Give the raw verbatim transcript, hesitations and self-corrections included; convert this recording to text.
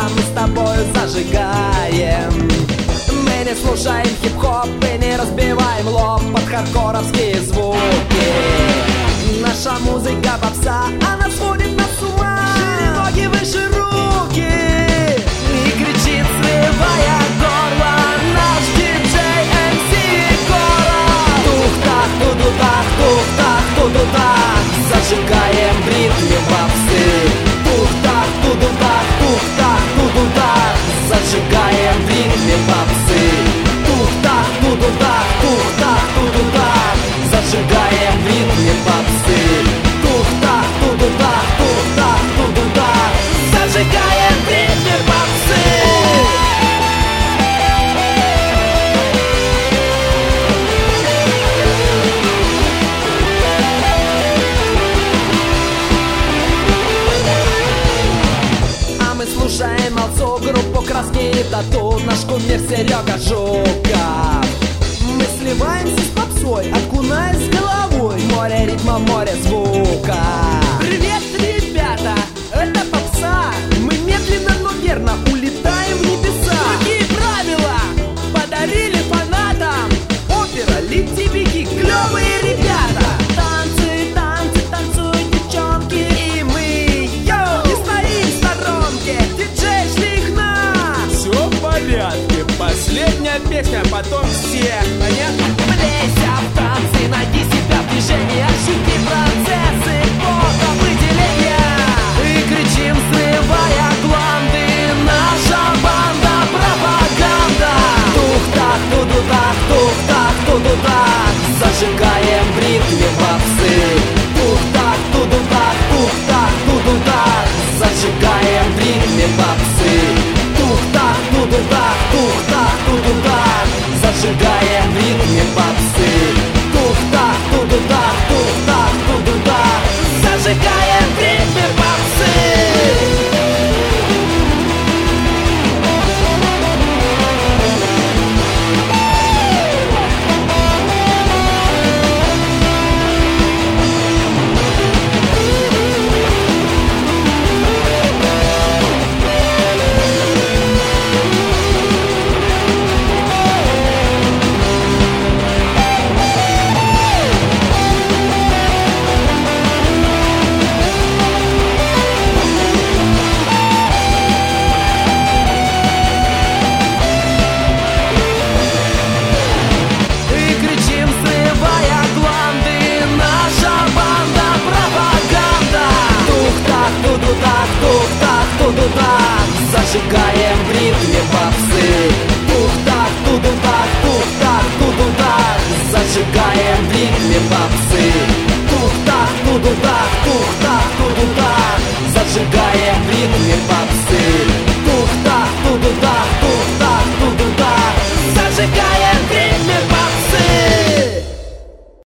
мы с тобою зажигаем. Мы не слушаем хип-хоп и не разбиваем лоб под хардкоровские звуки. Наша музыка попса, она сводит нас с ума. Шире ноги, выше руки и кричит, срывая горло, наш диджей эм си Кора. Тух-так, ту-ду-так, тух-так, ту-ду-так, зажигаем в ритме попсы. Тух-так, ту-ду-так, тух-так, ту-ду-так, зажигаем в ритме попсы. Тух-так, ту-ду-так, тух-так, ту-ду-так, зажигаем в ритме попсы. Тух-так, ту-ду-так, тух-так, ту-ду-так, зажигаем в ритме попсы. Слушаем молцу, группу Краски и Тату, наш кумир Серега Жуков. Мы сливаемся с попсой, окунаясь с головой в море ритма, море звука. Привет, ребята, это попса. Мы медленно, но верно улетаем в небеса. Какие правила подарили фанатам? Опера, лети, беги, клевые ребята. Танцы, танцы, танцуют девчонки, и мы, йоу, не стоим в сторонке. Диджей, шли их на. Все в порядке, последняя песня, потом все, понятно? Влейся в танцы, найди себя в движении, ощути процессы потовыделения. И кричим, срывая гланды, наша банда пропаганда. Тух-так, ту-ду-так, тух-так, ту-ду-так, зажигаем в ритме попсы. Тух-так, ту-ду-так, тух-так, ту-ду-так, зажигаем в ритме попсы. Тух-так, ту-ду-так, тух-так, ту-ду-так, зажигаем в ритме попсы. Тух-так, ту-ду-так, тух-так, ту-ду-так, зажигаем в ритме попсы. Зажигаем в ритме попсы. Тух-так, ту-ду-так, тух-так, ту-ду-так, зажигаем в ритме попсы.